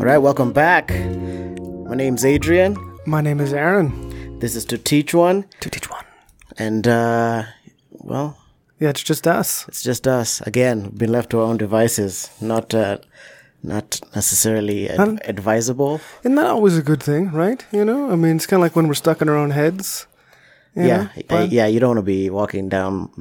right, welcome back. My name's Adrian. My name is Aaron. This is To Teach One. To Teach One. And, well... Yeah, it's just us. It's just us. Again, we've been left to our own devices. Not necessarily advisable. And not always a good thing, right? You know? I mean, it's kind of like when we're stuck in our own heads. Yeah, you don't want to be walking down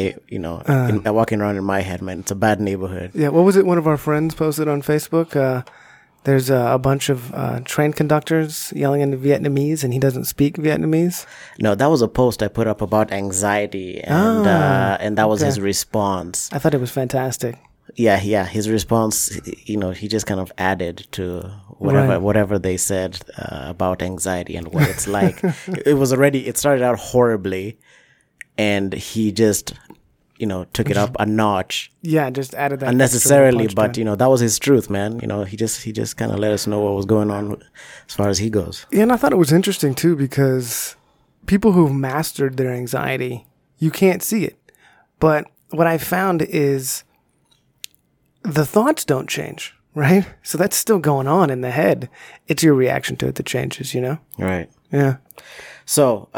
walking around in my head, man. It's a bad neighborhood. Yeah, what was it one of our friends posted on Facebook? There's a bunch of train conductors yelling in Vietnamese, and he doesn't speak Vietnamese. No, that was a post I put up about anxiety, and that was his response. I thought it was fantastic. Yeah, his response, he just kind of added to whatever they said about anxiety and what it's like. It started out horribly, and he just, took it up a notch. Yeah, just added that unnecessarily, but that was his truth, man. He just kind of let us know what was going on as far as he goes. Yeah, and I thought it was interesting too, because people who've mastered their anxiety, you can't see it. But what I found is the thoughts don't change, right? So that's still going on in the head. It's your reaction to it that changes, Right. Yeah. So,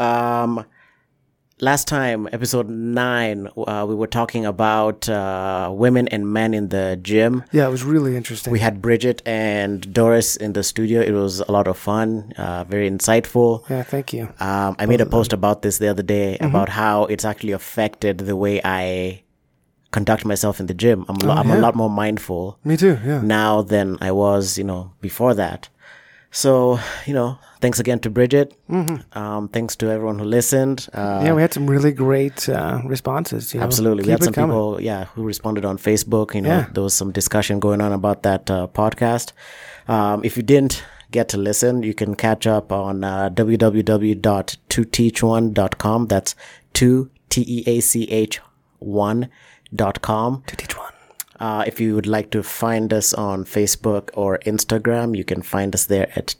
last time, episode 9, we were talking about women and men in the gym. Yeah, it was really interesting. We had Bridget and Doris in the studio. It was a lot of fun, very insightful. Yeah, thank you. I made a post about this the other day about how it's actually affected the way I conduct myself in the gym. I'm a lot more mindful. Me too, yeah. Now than I was, before that. So, thanks again to Bridget. Mm-hmm. Thanks to everyone who listened. Yeah, we had some really great responses. Absolutely. We had some people, who responded on Facebook. There was some discussion going on about that podcast. If you didn't get to listen, you can catch up on www.toteach1.com. That's 2TEACH1.com. To Teach One. If you would like to find us on Facebook or Instagram, you can find us there at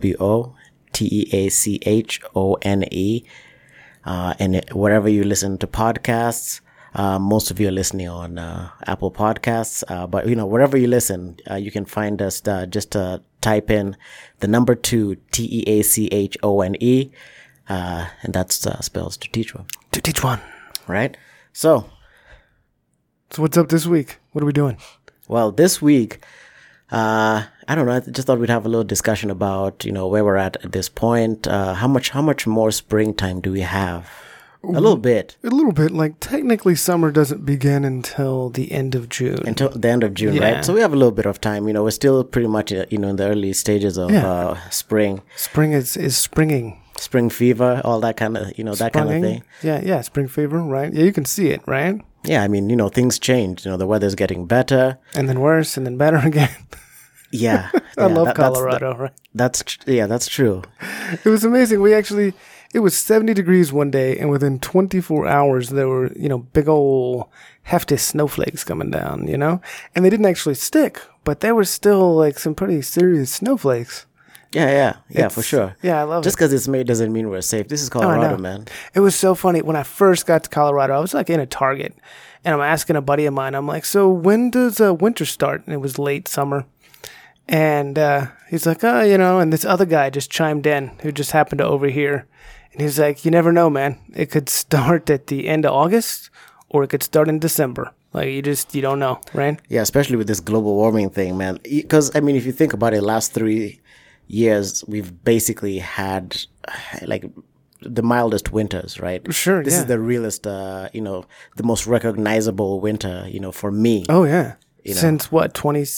TWOTEACHONE. And wherever you listen to podcasts, most of you are listening on Apple Podcasts. But wherever you listen, you can find us. Just type in the number 2 TEACHONE, and that spells To Teach One. To Teach One. Right. So what's up this week? What are we doing? Well, this week, I don't know. I just thought we'd have a little discussion about, where we're at this point. How much more springtime do we have? A little bit. Like, technically, summer doesn't begin until the end of June. Until the end of June, right? So we have a little bit of time. We're still pretty much, in the early stages of spring. Spring is springing. Spring fever, all that kind of, that kind of thing. Yeah, spring fever, right? Yeah, you can see it, right? Yeah, I mean, things change. The weather's getting better. And then worse, and then better again. Yeah. I love Colorado, right? That's true. It was amazing. It was 70 degrees one day, and within 24 hours, there were, big old hefty snowflakes coming down, And they didn't actually stick, but there were still, like, some pretty serious snowflakes. Yeah, for sure. Yeah, I love Just because it's May doesn't mean we're safe. This is Colorado, man. It was so funny. When I first got to Colorado, I was like in a Target, and I'm asking a buddy of mine, I'm like, so when does winter start? And it was late summer. And he's like, and this other guy just chimed in who just happened to overhear. And he's like, you never know, man. It could start at the end of August, or it could start in December. Like, you don't know, right? Yeah, especially with this global warming thing, man. Because, I mean, if you think about it, last 3 years, we've basically had, like, the mildest winters, right? Sure, This is the realest, the most recognizable winter, for me. Oh, yeah. Since what,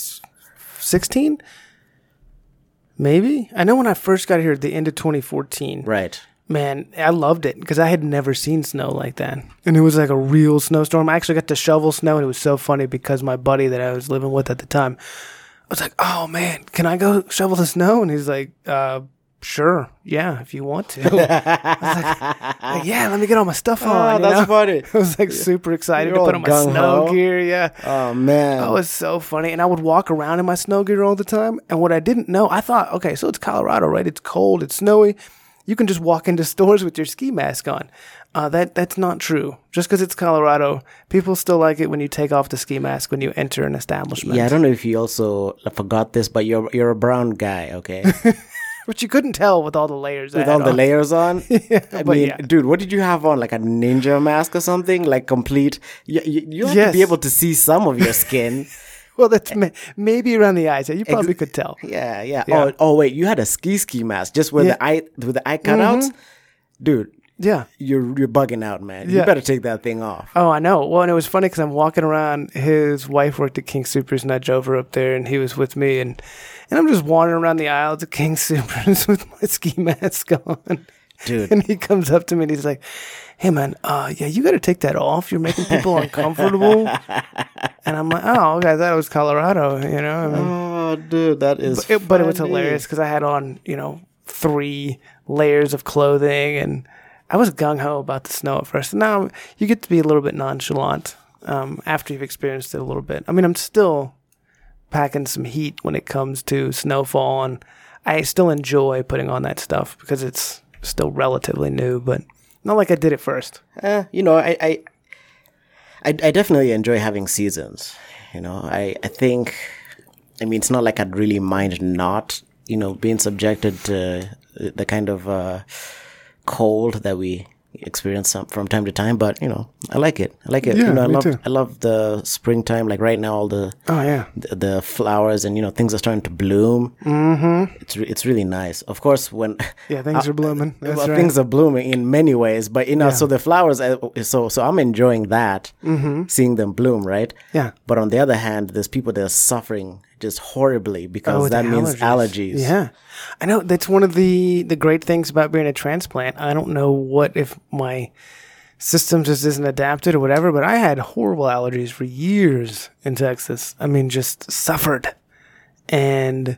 2016? Maybe? I know when I first got here at the end of 2014. Right. Man, I loved it because I had never seen snow like that. And it was like a real snowstorm. I actually got to shovel snow, and it was so funny because my buddy that I was living with at the time, I was like, oh, man, can I go shovel the snow? And he's like, sure, yeah, if you want to. I was like, yeah, let me get all my stuff on. That's funny. I was like super excited to put on my snow gear, yeah. Oh, man. That was so funny. And I would walk around in my snow gear all the time. And what I didn't know, I thought, okay, so it's Colorado, right? It's cold, it's snowy. You can just walk into stores with your ski mask on. That's not true. Just because it's Colorado, people still like it when you take off the ski mask when you enter an establishment. Yeah, I don't know if you also forgot this, but you're a brown guy, okay? But you couldn't tell with all the layers. With all the layers on? I mean, yeah. dude, what did you have on? Like a ninja mask or something? Like complete? You have to be able to see some of your skin. Well, that's maybe around the eyes. You probably could tell. Yeah. Oh, wait, you had a ski mask just with the eye cutouts? Dude. Yeah. You're bugging out, man. You better take that thing off. Oh, I know. Well, and it was funny because I'm walking around. His wife worked at King Soopers, and I drove her up there, and he was with me. And I'm just wandering around the aisles at King Soopers with my ski mask on. Dude. And he comes up to me, and he's like, hey, man, you got to take that off. You're making people uncomfortable. And I'm like, oh, okay, I thought it was Colorado, you know? I mean, oh, dude, that is But it was hilarious because I had on, 3 layers of clothing, and I was gung-ho about the snow at first. And now you get to be a little bit nonchalant after you've experienced it a little bit. I mean, I'm still packing some heat when it comes to snowfall, and I still enjoy putting on that stuff because it's still relatively new, but not like I did it first. I definitely enjoy having seasons. I think, it's not like I'd really mind not, being subjected to the kind of cold that we experience from time to time, but I like it. Yeah, me too. I love the springtime. Like right now, all the the flowers and things are starting to bloom. Mm-hmm. It's really nice. Of course, when things are blooming. That's right. Things are blooming in many ways, but so the flowers. So I'm enjoying that, seeing them bloom, right? Yeah. But on the other hand, there's people that are suffering just horribly because that means allergies. Yeah. I know that's one of the great things about being a transplant. I don't know if my system just isn't adapted or whatever, but I had horrible allergies for years in Texas. I mean, just suffered. And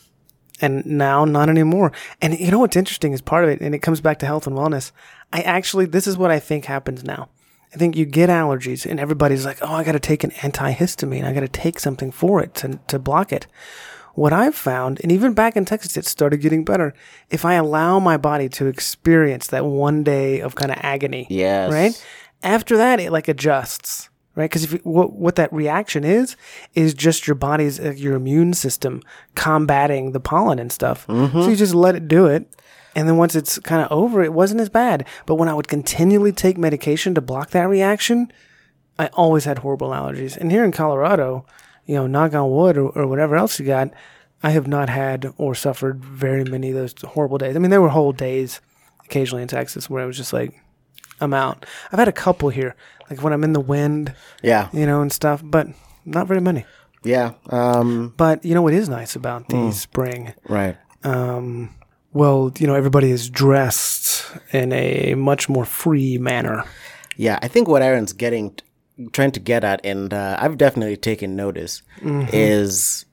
now not anymore. And you know what's interesting is part of it, and it comes back to health and wellness. This is what I think happens now. I think you get allergies and everybody's like, oh, I got to take an antihistamine. I got to take something for it to block it. What I've found, and even back in Texas, it started getting better. If I allow my body to experience that one day of kind of agony, yes, right? After that, it like adjusts, right? Because what that reaction is just your body's, your immune system combating the pollen and stuff. Mm-hmm. So you just let it do it. And then once it's kind of over, it wasn't as bad. But when I would continually take medication to block that reaction, I always had horrible allergies. And here in Colorado, knock on wood or whatever else you got, I have not had or suffered very many of those horrible days. I mean, there were whole days occasionally in Texas where I was just like, I'm out. I've had a couple here, like when I'm in the wind, and stuff, but not very many. Yeah. But what is nice about the spring? Right. Well, everybody is dressed in a much more free manner. Yeah, I think what Aaron's trying to get at, and I've definitely taken notice, is,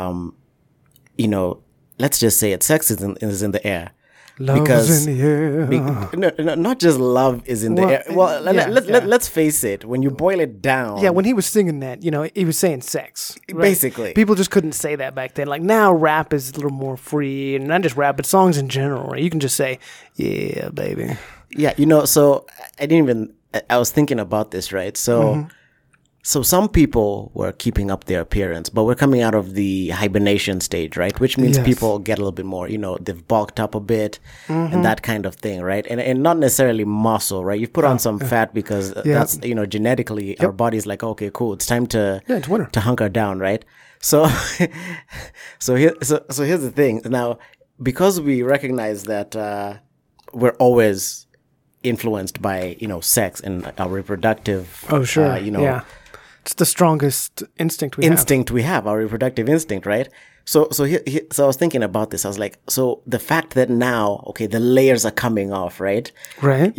let's just say it, sex is in the air. Love is in the air. No, not just love is in the air. Well, let's face it. When you boil it down. Yeah, when he was singing that, he was saying sex. Right? Basically. People just couldn't say that back then. Like now rap is a little more free, and not just rap, but songs in general. Right? You can just say, yeah, baby. Yeah, so I was thinking about this, right? So So some people were keeping up their appearance, but we're coming out of the hibernation stage, right? Which means people get a little bit more, they've bulked up a bit and that kind of thing, right? And not necessarily muscle, right? You've put on some fat because that's, genetically our body's like, okay, cool. It's time to hunker down, right? So, so here's the thing. Now, because we recognize that, we're always influenced by, sex and our reproductive, it's the strongest instinct we have, our reproductive instinct, right? So I was thinking about this. I was like, so the fact that now, okay, the layers are coming off, right? Right.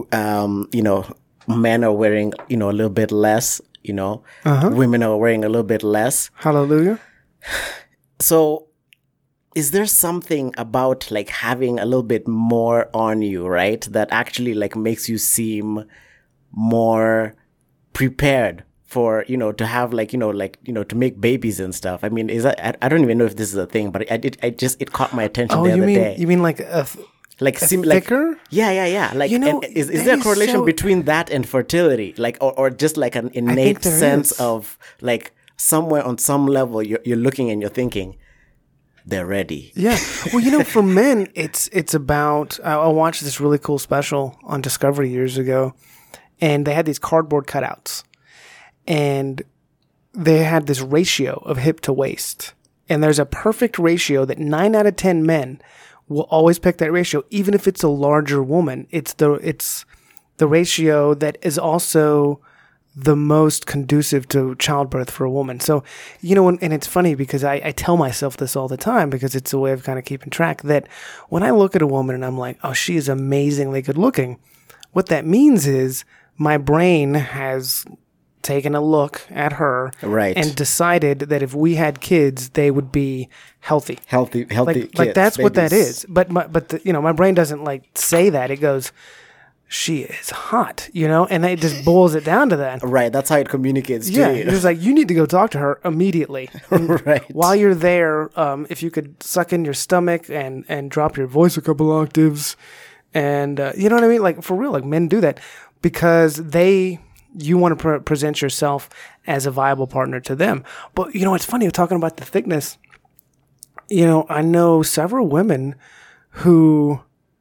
Men are wearing, a little bit less, women are wearing a little bit less. Hallelujah. So is there something about like having a little bit more on you, right? That actually like makes you seem more prepared for, to have like, to make babies and stuff. I mean, is that, I don't even know if this is a thing, but it caught my attention the other day. You mean like Like thicker? Yeah. Like, You know, is that there a is correlation so- between that and fertility? Like, or just like an innate there sense is. of like somewhere on some level you're looking and you're thinking they're ready. Yeah. Well, you know, for men, it's about. I watched this really cool special on Discovery years ago, and they had these cardboard cutouts, and they had this ratio of hip to waist, and there's a perfect ratio that 9 out of 10 men will always pick that ratio, even if it's a larger woman. It's the ratio that is also the most conducive to childbirth for a woman. So, you know, and it's funny because I tell myself this all the time because it's a way of kind of keeping track that when I look at a woman and I'm like, oh, she is amazingly good looking, what that means is my brain has taken a look at her Right. and decided that if we had kids, they would be healthy. Healthy Like kids, that's what that babies. is. But you know, my brain doesn't like say that. It goes, she is hot, you know, and it just boils it down to that. Right, that's how it communicates to Yeah, you. it's just like you need to go talk to her immediately. Right. While you're there, if you could suck in your stomach and drop your voice a couple octaves, and you know what I mean, like for real, like men do that because you want to present yourself as a viable partner to them. But you know, it's funny talking about the thickness. You know, I know several women who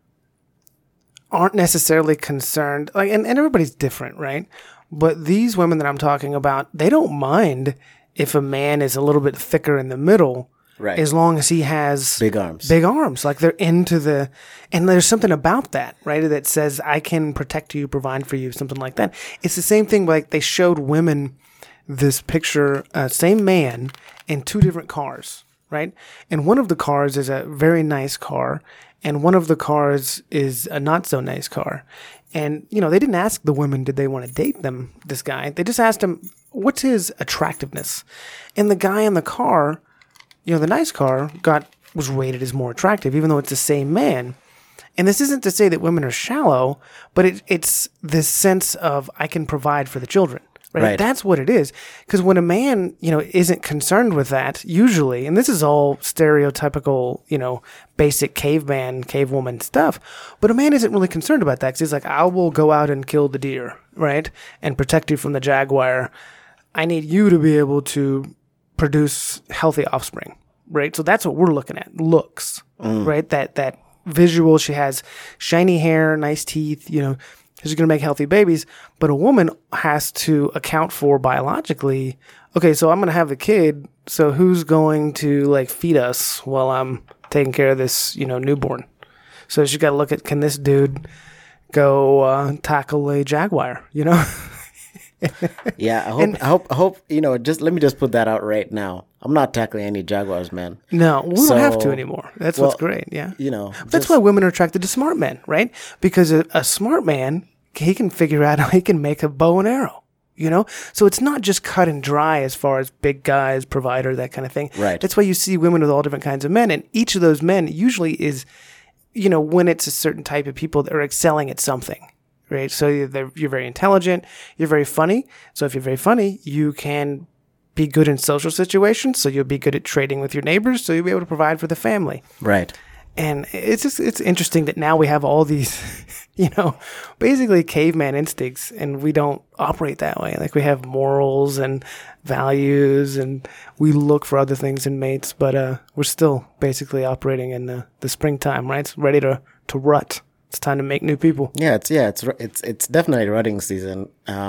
aren't necessarily concerned, like, and everybody's different, right? But these women that I'm talking about, they don't mind if a man is a little bit thicker in the middle, Right. as long as he has Big arms. Big arms, like they're into the, and there's something about that, right? That says I can protect you, provide for you, something like that. It's the same thing. Like they showed women this picture, same man in two different cars, right? And one of the cars is a very nice car, and one of the cars is a not so nice car. And, you know, they didn't ask the women, did they want to date this guy? They just asked him, what's his attractiveness? And the guy in the car, you know, the nice car was rated as more attractive, even though it's the same man. And this isn't to say that women are shallow, but it's this sense of I can provide for the children. Right? That's what it is. Because when a man, you know, isn't concerned with that, usually, and this is all stereotypical, you know, basic caveman, cavewoman stuff, but a man isn't really concerned about that because he's like, I will go out and kill the deer, right? And protect you from the jaguar. I need you to be able to produce healthy offspring, right? So that's what we're looking at, looks, right? That visual, she has shiny hair, nice teeth, you know, she's going to make healthy babies. But a woman has to account for biologically, okay, so I'm going to have the kid, so who's going to like feed us while I'm taking care of this, you know, newborn? So she's got to look at, can this dude go tackle a jaguar, you know? Yeah, I hope, you know, let me just put that out right now. I'm not tackling any jaguars, man. No, we don't have to anymore. That's what's great, yeah. You know. That's why women are attracted to smart men, right? Because a smart man, he can figure out how he can make a bow and arrow, you know? So it's not just cut and dry as far as big guys, provider, that kind of thing. Right. That's why you see women with all different kinds of men. And each of those men usually is, you know, when it's a certain type of people that are excelling at something. Right, so you're very intelligent, you're very funny. So if you're very funny, you can be good in social situations. So you'll be good at trading with your neighbors. So you'll be able to provide for the family. Right. And it's interesting that now we have all these, you know, basically caveman instincts, and we don't operate that way. Like we have morals and values, and we look for other things in mates, but we're still basically operating in the springtime, right? It's ready to rut. It's time to make new people. Yeah, it's definitely rutting season.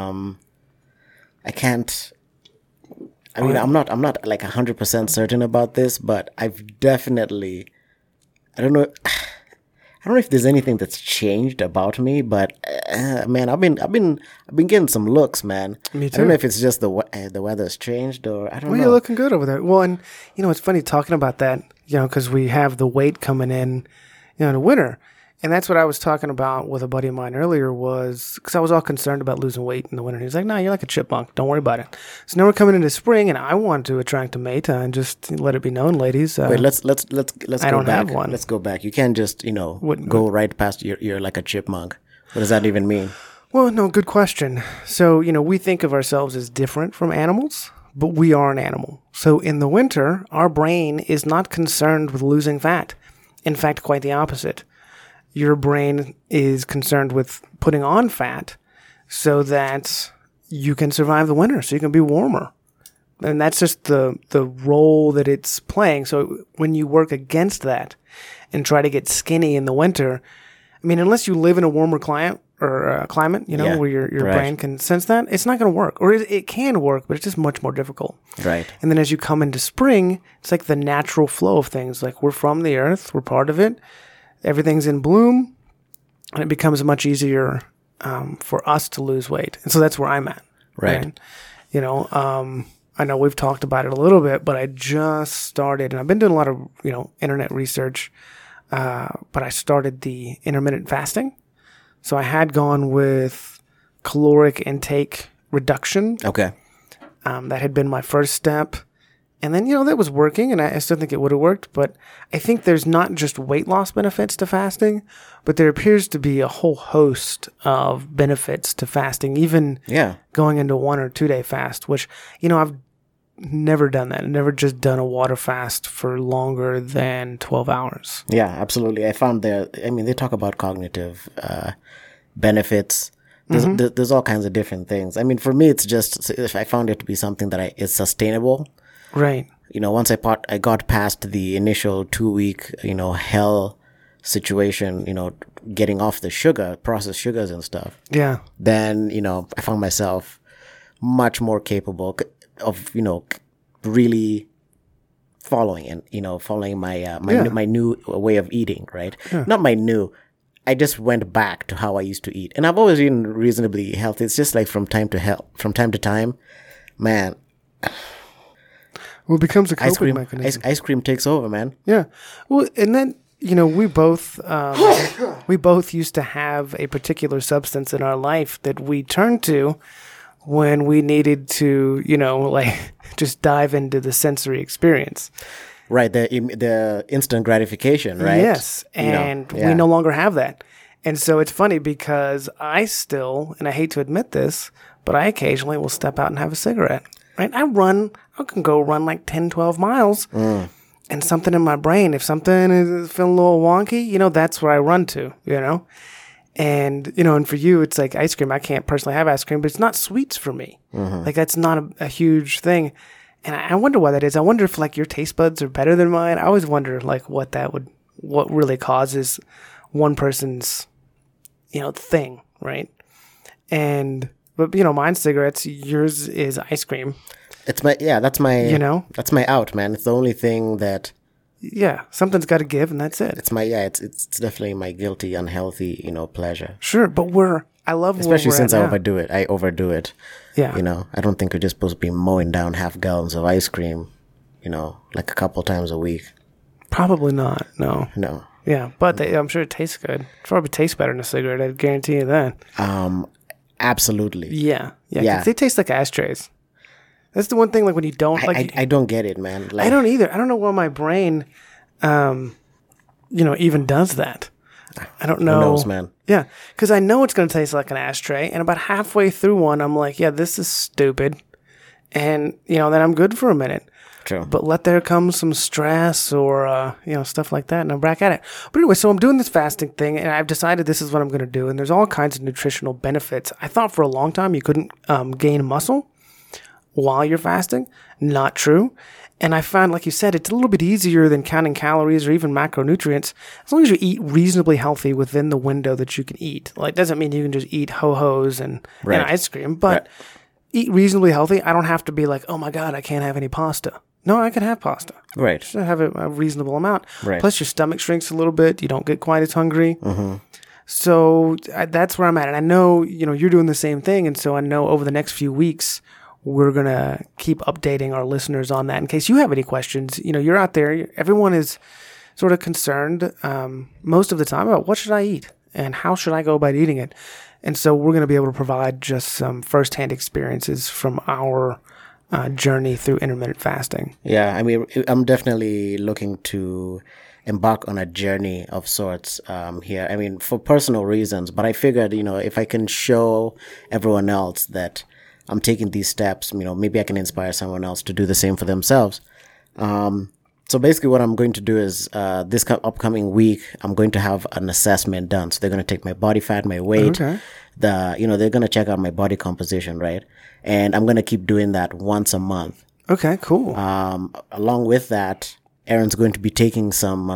I can't. I mean, I'm not like 100% certain about this, but I've definitely. I don't know if there's anything that's changed about me, but man, I've been getting some looks, man. Me too. I don't know if it's just the weather's changed or I don't know. Well, you're looking good over there. Well, and you know, it's funny talking about that, you know, because we have the weight coming in, you know, in the winter. And that's what I was talking about with a buddy of mine earlier was because I was all concerned about losing weight in the winter. He was like, no, you're like a chipmunk. Don't worry about it. So now we're coming into spring, and I want to attract a mate and just let it be known, ladies. Wait, let's I go don't back. have one. Let's go back. You can't just, you know, go right past you're like a chipmunk. What does that even mean? Well, no, good question. So, you know, we think of ourselves as different from animals, but we are an animal. So in the winter, our brain is not concerned with losing fat. In fact, quite the opposite. your brain is concerned with putting on fat so that you can survive the winter, so you can be warmer. And that's just the role that it's playing. So when you work against that and try to get skinny in the winter, I mean, unless you live in a warmer climate, Yeah, where your right. brain can sense that, it's not going to work. Or it can work, but it's just much more difficult. Right. And then as you come into spring, it's like the natural flow of things. Like, we're from the earth, we're part of it. Everything's in bloom, and it becomes much easier for us to lose weight. And so that's where I'm at. Right. You know, I know we've talked about it a little bit, but I just started, and I've been doing a lot of, internet research, but I started the intermittent fasting. So I had gone with caloric intake reduction. Okay. That had been my first step. And then, that was working, and I still think it would have worked. But I think there's not just weight loss benefits to fasting, but there appears to be a whole host of benefits to fasting, even going into 1 or 2 day fast, which, I've never done that. I've never just done a water fast for longer than 12 hours. Yeah, absolutely. I found they talk about cognitive benefits. There's all kinds of different things. I mean, for me, it's just, I found it to be something that is sustainable. Right. Once I got past the initial 2-week, hell situation, getting off the processed sugars and stuff. Yeah. Then, I found myself much more capable of, really following my new way of eating, right? Yeah. Not my new. I just went back to how I used to eat. And I've always been reasonably healthy. It's just like from time to time, man. Well, it becomes a coping mechanism. Ice cream takes over, man. Yeah. Well, and then, we both used to have a particular substance in our life that we turned to when we needed to, just dive into the sensory experience. Right. The instant gratification, right? Yes. And we no longer have that. And so it's funny because I still, and I hate to admit this, but I occasionally will step out and have a cigarette. Right? I can go run like 10, 12 miles, and something in my brain, if something is feeling a little wonky, that's where I run to, And, and for you, it's like ice cream. I can't personally have ice cream, but it's not sweets for me. Mm-hmm. Like, that's not a huge thing. And I wonder why that is. I wonder if, like, your taste buds are better than mine. I always wonder, like, what really causes one person's, thing, right? But, mine's cigarettes. Yours is ice cream. That's my out, man. It's the only thing that. Yeah, something's got to give, and that's it. It's definitely my guilty, unhealthy, pleasure. Sure, but I love especially where we're since at I now. overdo it. Yeah. I don't think we're just supposed to be mowing down half gallons of ice cream, like a couple times a week. Probably not. No. Yeah, but I'm sure it tastes good. It probably tastes better than a cigarette. I guarantee you that. Absolutely. Yeah. 'Cause they taste like ashtrays. That's the one thing. Like when you don't I don't get it, man. Like, I don't either. I don't know why my brain, even does that. I don't know. Who knows, man? Yeah, because I know it's going to taste like an ashtray, and about halfway through one, I'm like, yeah, this is stupid, and then I'm good for a minute. True. But let there come some stress or stuff like that, and I'm back at it. But anyway, so I'm doing this fasting thing, and I've decided this is what I'm going to do, and there's all kinds of nutritional benefits. I thought for a long time you couldn't gain muscle while you're fasting. Not true. And I found, like you said, it's a little bit easier than counting calories or even macronutrients as long as you eat reasonably healthy within the window that you can eat. Like, it doesn't mean you can just eat ho-hos and ice cream, but eat reasonably healthy. I don't have to be like, oh my God, I can't have any pasta. No, I can have pasta. Right. Just have a reasonable amount. Right. Plus, your stomach shrinks a little bit. You don't get quite as hungry. Mm-hmm. So that's where I'm at. And I know, you're doing the same thing. And so I know over the next few weeks, we're going to keep updating our listeners on that in case you have any questions. You're out there. Everyone is sort of concerned most of the time about what should I eat and how should I go about eating it. And so we're going to be able to provide just some firsthand experiences from our journey through intermittent fasting. Yeah, I mean, I'm definitely looking to embark on a journey of sorts here. I mean, for personal reasons, but I figured, if I can show everyone else that I'm taking these steps, maybe I can inspire someone else to do the same for themselves. So basically, what I'm going to do is this upcoming week, I'm going to have an assessment done. So they're going to take my body fat, my weight, Okay. they're going to check out my body composition, right? And I'm going to keep doing that once a month. Okay, cool. Along with that, Aaron's going to be taking some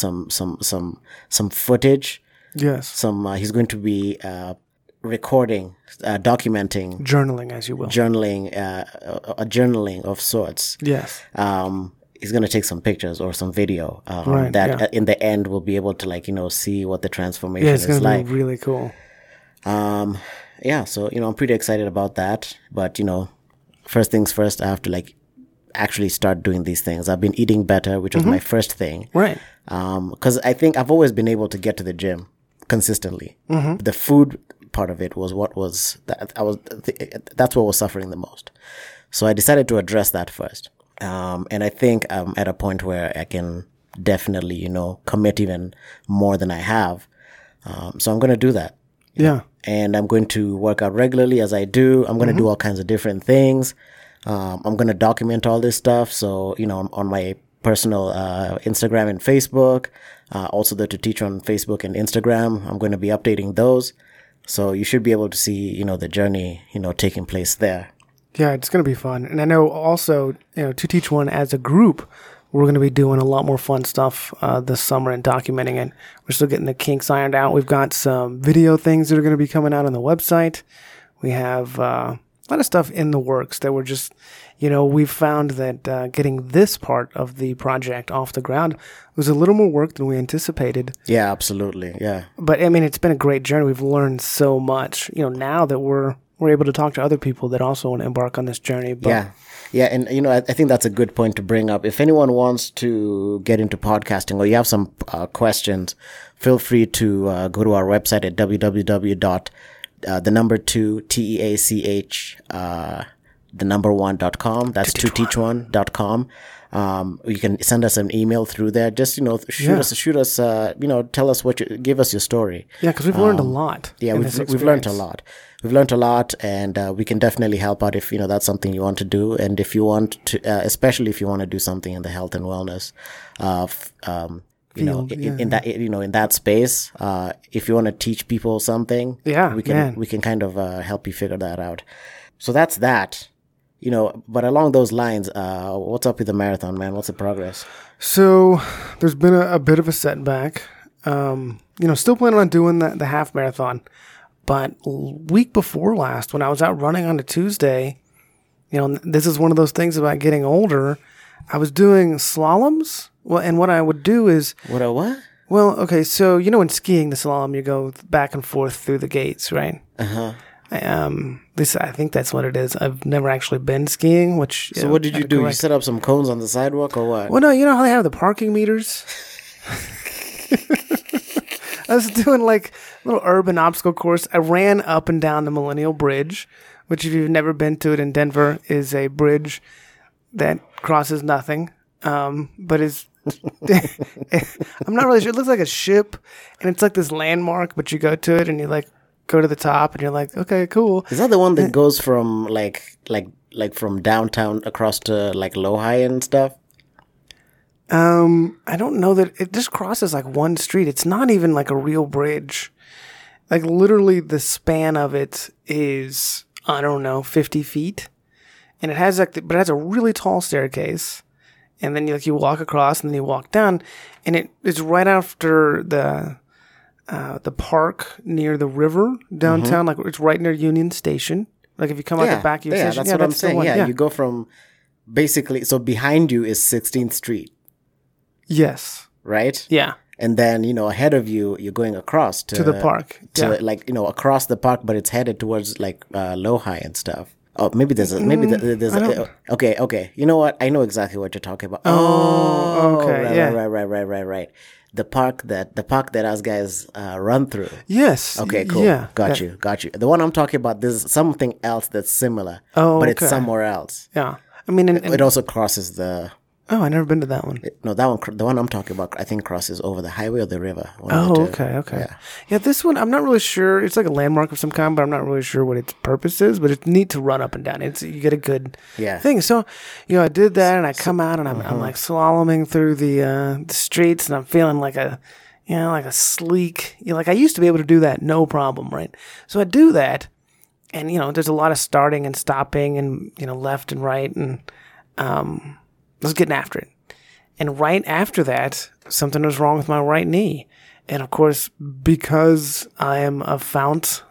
footage. Yes. He's going to be recording, documenting, Journaling, as you will. journaling, a journaling of sorts. Yes. He's going to take some pictures or some video Right, that yeah. in the end we'll be able to see what the transformation Yeah, it's is going to like. be really cool. Yeah, so I'm pretty excited about that. But first things first, I have to actually start doing these things. I've been eating better, which was my first thing. Right. Because I think I've always been able to get to the gym consistently. The food part of it was that's what was suffering the most. So I decided to address that first. And I think I'm at a point where I can definitely, commit even more than I have. So I'm going to do that. Yeah. And I'm going to work out regularly as I do. I'm going to do all kinds of different things. I'm going to document all this stuff. So, on my personal Instagram and Facebook, also the To Teach on Facebook and Instagram, I'm going to be updating those. So you should be able to see, the journey, taking place there. Yeah, it's going to be fun. And I know also, To Teach One as a group, we're going to be doing a lot more fun stuff this summer and documenting it. We're still getting the kinks ironed out. We've got some video things that are going to be coming out on the website. We have a lot of stuff in the works that we're just, we've found that getting this part of the project off the ground was a little more work than we anticipated. Yeah, absolutely. Yeah. But I mean, it's been a great journey. We've learned so much, now that we're able to talk to other people that also want to embark on this journey. But Yeah, and I think that's a good point to bring up. If anyone wants to get into podcasting or you have some questions, feel free to go to our website at www.1.com. That's toteach1.com. You can send us an email through there. Just shoot us. Tell us give us your story. Yeah, because we've learned a lot. Yeah, we've learned a lot. We've learned a lot, and we can definitely help out if that's something you want to do, and if you want to, especially if you want to do something in the health and wellness, in that space. If you want to teach people something, we can kind of help you figure that out. So that's that. But along those lines, what's up with the marathon, man? What's the progress? So there's been a bit of a setback. Still planning on doing the half marathon. But week before last, when I was out running on a Tuesday, this is one of those things about getting older. I was doing slaloms. Well, and what I would do is... What? Well, okay, so in skiing, the slalom, you go back and forth through the gates, right? Uh-huh. I think that's what it is. I've never actually been skiing, which... So what did you do? Correct. You set up some cones on the sidewalk or what? Well, no, you know how they have the parking meters? I was doing a little urban obstacle course. I ran up and down the Millennial Bridge, which if you've never been to it in Denver, is a bridge that crosses nothing, but is... I'm not really sure. It looks like a ship, and it's like this landmark, but you go to it and you go to the top and you're like, okay, cool. Is that the one that goes from from downtown across to Lohi and stuff? I don't know that it just crosses one street. It's not even a real bridge. Literally the span of it is, I don't know, 50 feet. And it has but it has a really tall staircase. And then you walk across and then you walk down, and it's right after the park near the river downtown. It's right near Union Station. if you come out the back of your station. That's what I'm saying. Yeah, you go from basically, so behind you is 16th Street. Yes. Right? Yeah. And then, ahead of you, you're going across to the park. Across the park, but it's headed towards Lohi and stuff. Oh, maybe there's okay. You know what? I know exactly what you're talking about. Oh, okay. Right. The park that us guys run through. Yes. Okay, cool. Yeah. Got you. The one I'm talking about, there's something else that's similar. Oh, but it's somewhere else. Yeah. I mean, it also crosses the Oh, I never been to that one. No, that one, the one I'm talking about, I think crosses over the highway or the river. One of the Oh, two. okay. Yeah. Yeah, this one, I'm not really sure. It's like a landmark of some kind, but I'm not really sure what its purpose is. But it's neat to run up and down. You get a good Yeah. thing. So, I did that, and I come out, and I'm like slaloming through the streets, and I'm feeling like like a sleek. Like I used to be able to do that, no problem, right? So I do that, and there's a lot of starting and stopping, and left and right, and I was getting after it. And right after that, something was wrong with my right knee. And of course, because I am a fountain,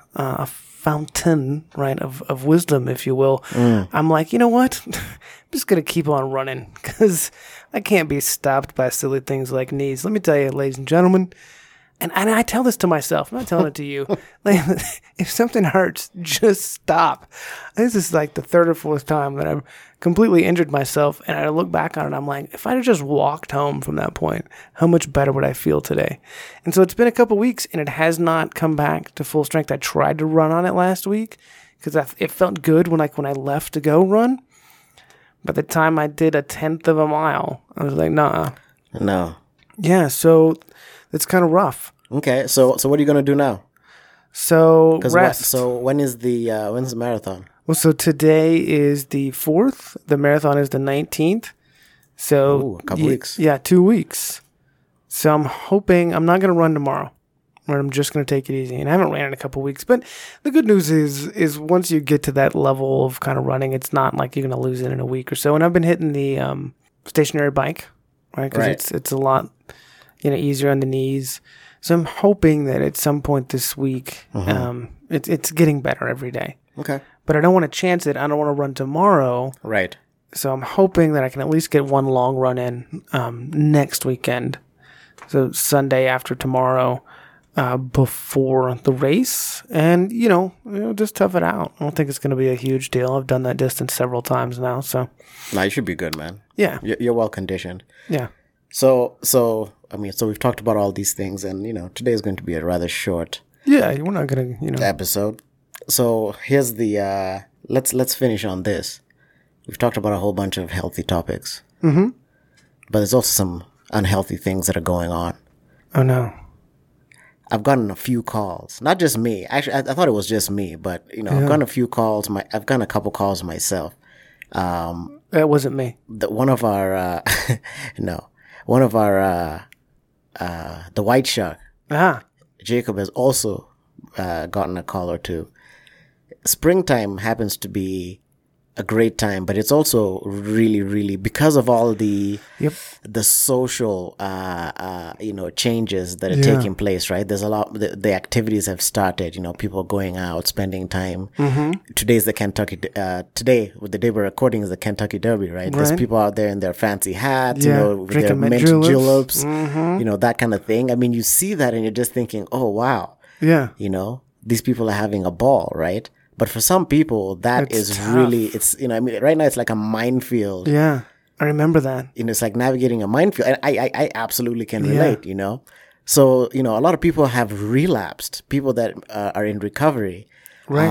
right, of wisdom, if you will, I'm like, you know what? I'm just going to keep on running because I can't be stopped by silly things like knees. Let me tell you, ladies and gentlemen, and I tell this to myself. I'm not telling it to you. Like, if something hurts, just stop. This is like the third or fourth time that I've completely injured myself, and I look back on it, I'm like, if I had just walked home from that point, how much better would I feel today? And so it's been a couple weeks, and it has not come back to full strength. I tried to run on it last week because it felt good when I left to go run. By the time I did 1/10 of a mile, I was like, nah. No. Yeah, so it's kind of rough. Okay, so what are you gonna do now? So rest. So when's the marathon? Well, so today is the 4th. The marathon is the 19th. So Ooh, a couple weeks. Yeah, 2 weeks. So I'm hoping I'm not going to run tomorrow. Or I'm just going to take it easy. And I haven't ran in a couple weeks. But the good news is once you get to that level of kind of running, it's not like you're going to lose it in a week or so. And I've been hitting the stationary bike, right? Because it's a lot easier on the knees. So I'm hoping that at some point this week, it's getting better every day. Okay. But I don't want to chance it. I don't want to run tomorrow. Right. So I'm hoping that I can at least get one long run in next weekend. So Sunday after tomorrow, before the race. And, just tough it out. I don't think it's going to be a huge deal. I've done that distance several times now. So, No, you should be good, man. Yeah. You're well conditioned. Yeah. So we've talked about all these things, and, today is going to be a rather short Yeah, we're not going to, episode. So here's the let's finish on this. We've talked about a whole bunch of healthy topics, but there's also some unhealthy things that are going on. Oh no! I've gotten a few calls, not just me. Actually, I thought it was just me, but I've gotten a few calls. I've gotten a couple calls myself. That wasn't me. One of our the White Shark, Jacob, has also gotten a call or two. Springtime happens to be a great time, but it's also really, really, because of all the social changes that are taking place, right? There's a lot, the activities have started, people going out, spending time. Today's the today, with the day we're recording, is the Kentucky Derby, right? There's people out there in their fancy hats, with their mint juleps, that kind of thing. I mean, you see that and you're just thinking, oh wow, these people are having a ball, right? But for some people, it's really, right now it's like a minefield. Yeah, I remember that. It's like navigating a minefield. And I absolutely can relate, So, a lot of people have relapsed, people that are in recovery. Right.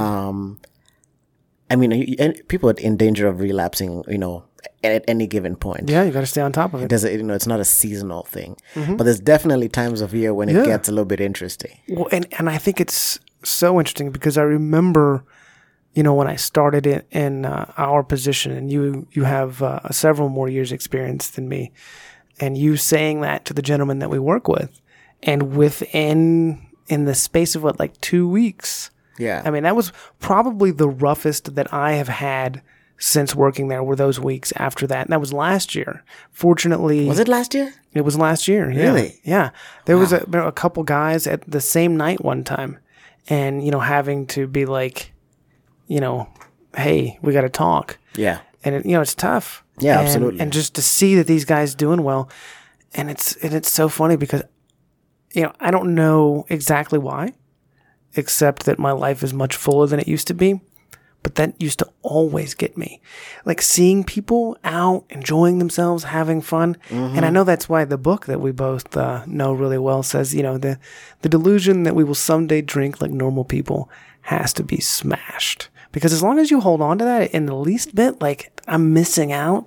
People are in danger of relapsing, at any given point. Yeah, you got to stay on top of it. It's not a seasonal thing. But there's definitely times of year when it gets a little bit interesting. Well, and I think it's so interesting because I remember, when I started in our position, and you have several more years experience than me, and you saying that to the gentleman that we work with, and in the space of 2 weeks. Yeah. That was probably the roughest that I have had since working there, were those weeks after that. And that was last year. Fortunately. Was it last year? It was last year. Really? Yeah. There was a couple guys at the same night one time. And, having to be like, hey, we got to talk. Yeah. And, it's tough. Yeah, absolutely. And just to see that these guys doing well. And it's so funny because, I don't know exactly why, except that my life is much fuller than it used to be. But that used to always get me. Like seeing people out, enjoying themselves, having fun. And I know that's why the book that we both know really well says, the delusion that we will someday drink like normal people has to be smashed. Because as long as you hold on to that in the least bit, like I'm missing out,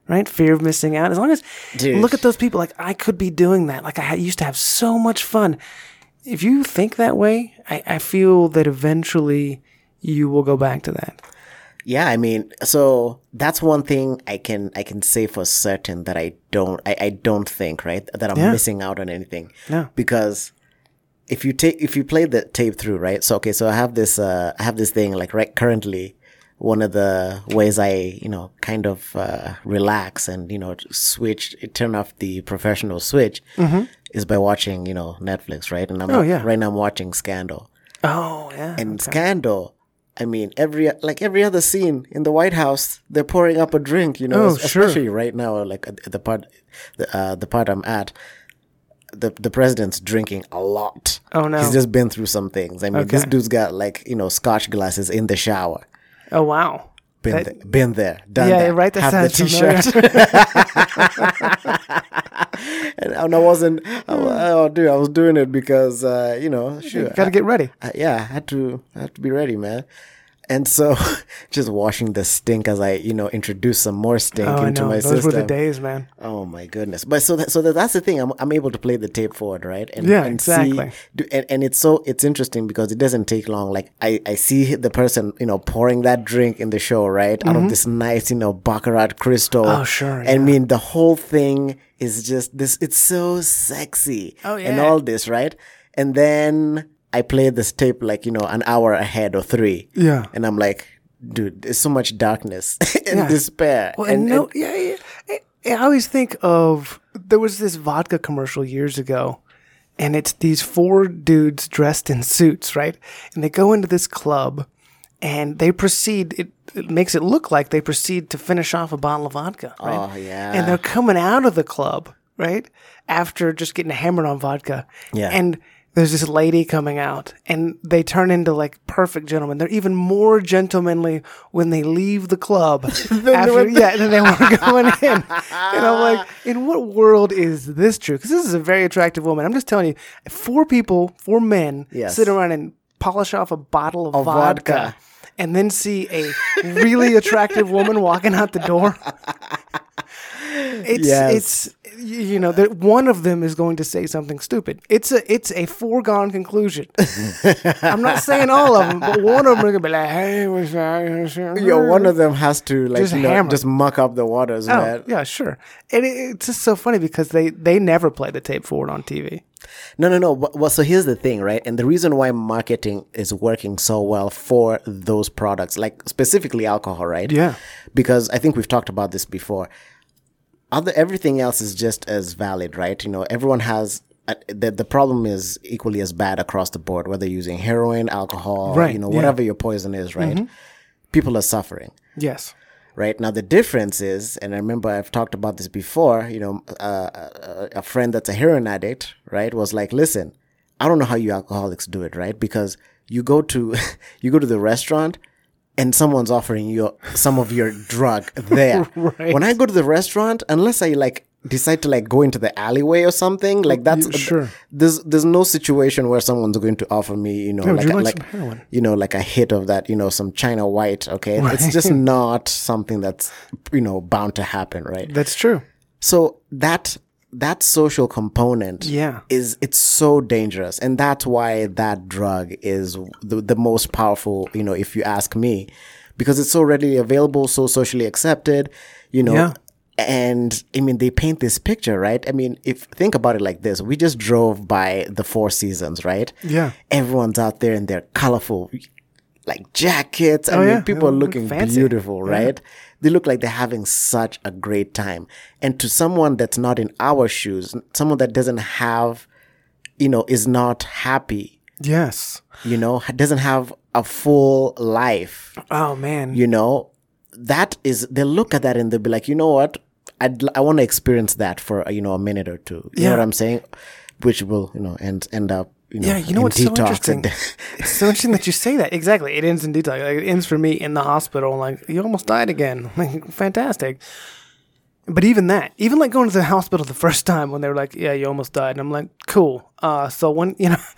right? Fear of missing out. As long as Dude. look at those people, like I could be doing that. Like I used to have so much fun. If you think that way, I feel that eventually you will go back to that. Yeah, I mean, so that's one thing I can say for certain that I don't think, right, that I'm missing out on anything. Yeah. Because if you play the tape through, right? So okay, so I have this thing like right currently. One of the ways I, kind of relax and, turn off the professional switch is by watching, Netflix, right? And right now I'm watching Scandal. Oh, yeah. And Scandal, I mean, every other scene in the White House, they're pouring up a drink, especially right now, like the part I'm at. The president's drinking a lot. Oh, no. He's just been through some things. I mean, this dude's got Scotch glasses in the shower. Oh, wow. Been there, done yeah, that. right. That have sounds the T-shirt. And I wasn't. I was doing it because sure, got to get ready. I had to be ready, man. And so, just washing the stink as I, introduce some more stink into my system. Those were the days, man. Oh my goodness! But so that's the thing. I'm able to play the tape forward, right? And, exactly. And it's interesting because it doesn't take long. Like I see the person, pouring that drink in the show, right, out of this nice, Baccarat crystal. Oh sure. I mean, the whole thing is just this. It's so sexy. Oh yeah. And all this, right? And then I played this tape like, an hour ahead or 3. Yeah. And I'm like, dude, there's so much darkness and despair. Well, I always think of, there was this vodka commercial years ago, and it's these 4 dudes dressed in suits, right? And they go into this club, and they proceed, it makes it look like they proceed to finish off a bottle of vodka, right? Oh, yeah. And they're coming out of the club, right? After just getting hammered on vodka. Yeah. And there's this lady coming out, and they turn into like perfect gentlemen. They're even more gentlemanly when they leave the club than they were going in. And I'm like, in what world is this true? Because this is a very attractive woman. I'm just telling you, 4 men sit around and polish off a bottle of vodka and then see a really attractive woman walking out the door. It's that one of them is going to say something stupid. It's a foregone conclusion. I'm not saying all of them, but one of them is gonna be like, "Hey, what's that?" Yeah, one of them has to hammer. just muck up the waters, man. Yeah, sure. And it's just so funny because they never play the tape forward on TV. No. Well, so here's the thing, right? And the reason why marketing is working so well for those products, like specifically alcohol, right? Yeah. Because I think we've talked about this before. Everything else is just as valid, right? Everyone has the problem is equally as bad across the board, whether you're using heroin, alcohol, right, whatever your poison is, right? Mm-hmm. People are suffering. Yes. Right. Now, the difference is, and I remember I've talked about this before, a friend that's a heroin addict, right, was like, listen, I don't know how you alcoholics do it, right? Because you go to the restaurant and someone's offering you some of your drug there. Right. When I go to the restaurant, unless I decide to go into the alleyway or something, that's sure. There's no situation where someone's going to offer me, some heroin. Like a hit of that, some China White. Okay, right. It's just not something that's bound to happen, right? That's true. So that social component it's so dangerous, and that's why that drug is the most powerful, if you ask me, because it's so readily available, so socially accepted, and I mean, they paint this picture, right? I mean, think about it like this: we just drove by the Four Seasons, right? Yeah, everyone's out there in their colorful jackets. I mean, people are looking beautiful, right? They look like they're having such a great time. And to someone that's not in our shoes, someone that doesn't have, is not happy. Yes. Doesn't have a full life. Oh, man. They'll look at that and they'll be like, you know what? I want to experience that for, a minute or two. You know what I'm saying? Which will, end up, what's so interesting? It's so interesting that you say that. Exactly. It ends in detox. It ends for me in the hospital. You almost died again. Fantastic. But even going to the hospital the first time when they were like, yeah, you almost died. And I'm like, cool. So when,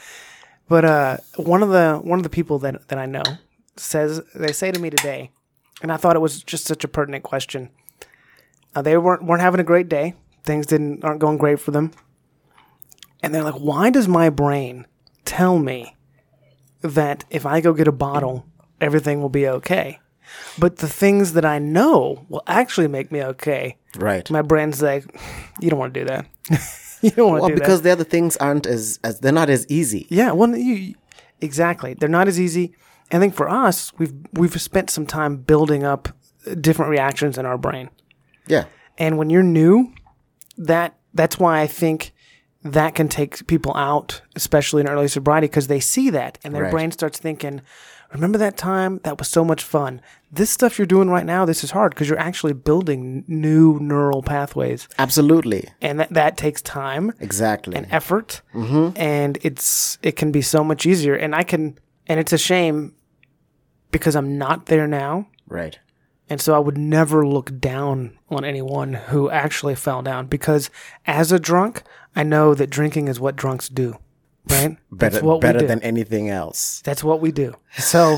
but one of the people that I know they say to me today, and I thought it was just such a pertinent question. They weren't having a great day. Things aren't going great for them. And they're like, why does my brain tell me that if I go get a bottle, everything will be okay? But the things that I know will actually make me okay. Right. My brain's like, you don't want to do that. You don't want to do that. Well, because the other things aren't as they're not as easy. Yeah, well, exactly. They're not as easy. I think for us, we've spent some time building up different reactions in our brain. Yeah. And when you're new, that's why I think that can take people out, especially in early sobriety, because they see that and their brain starts thinking, remember that time? That was so much fun. This stuff you're doing right now, this is hard because you're actually building new neural pathways. Absolutely. And that takes time. Exactly. And effort. Mm-hmm. And it can be so much easier. And it's a shame because I'm not there now. Right. And so I would never look down on anyone who actually fell down because as a drunk, I know that drinking is what drunks do, right? better than anything else. That's what we do. So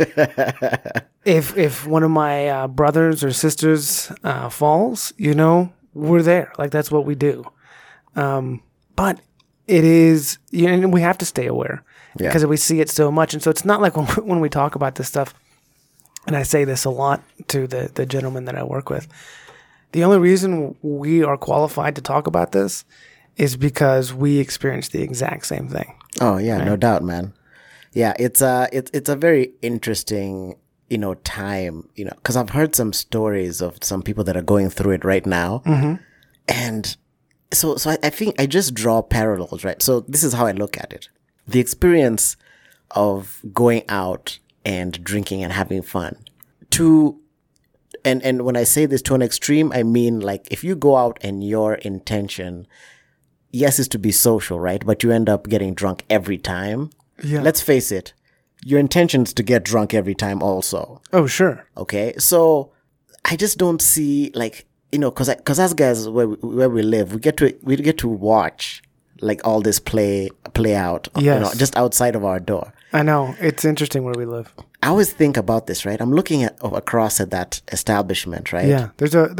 if one of my brothers or sisters falls, we're there. Like that's what we do. But it is, and we have to stay aware because we see it so much. And so it's not like when we talk about this stuff, and I say this a lot to the gentlemen that I work with, the only reason we are qualified to talk about this is because we experienced the exact same thing. Oh yeah, right? No doubt, man. Yeah, it's a very interesting, time, because I've heard some stories of some people that are going through it right now. Mm-hmm. And so I think I just draw parallels, right? So this is how I look at it. The experience of going out and drinking and having fun and when I say this to an extreme, I mean like if you go out and your intention, yes, is to be social, right? But you end up getting drunk every time. Yeah. Let's face it. Your intention is to get drunk every time also. Oh, sure. Okay. So I just don't see like, cause as guys where we live, we get to watch like all this play out, just outside of our door. I know. It's interesting where we live. I always think about this, right? I'm looking across at that establishment, right? Yeah. There's a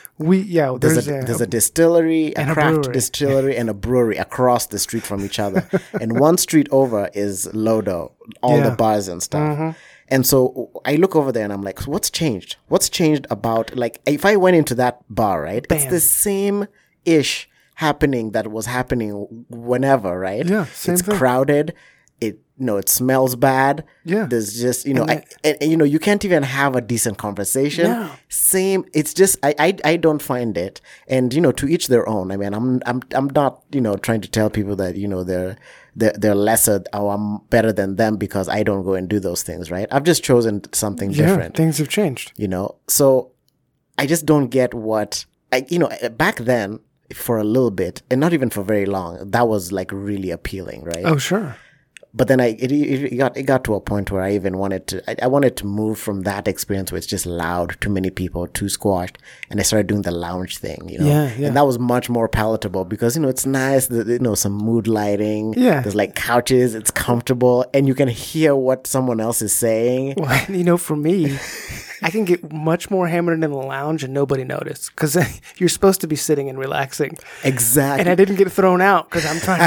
distillery, a craft distillery, and a brewery across the street from each other. And one street over is Lodo, all the bars and stuff. Mm-hmm. And so I look over there and I'm like, so what's changed? What's changed about, like, if I went into that bar, right? Bam. It's the same-ish happening that was happening whenever, right? Yeah, same thing. It's crowded. It smells bad. Yeah. There's just, you can't even have a decent conversation. No. Same. It's just, I don't find it. And, to each their own. I mean, I'm not, trying to tell people that, they're lesser or I'm better than them because I don't go and do those things, right? I've just chosen something different. Things have changed. So I just don't get what, back then, for a little bit, and not even for very long, that was like really appealing, right? Oh, sure. But then it got to a point where I even wanted to move from that experience where it's just loud, too many people, too squashed, and I started doing the lounge thing, Yeah. And that was much more palatable because, it's nice, some mood lighting. Yeah. There's like couches, it's comfortable, and you can hear what someone else is saying. Well, for me, I can get much more hammered in the lounge and nobody noticed because you're supposed to be sitting and relaxing. Exactly. And I didn't get thrown out because I'm trying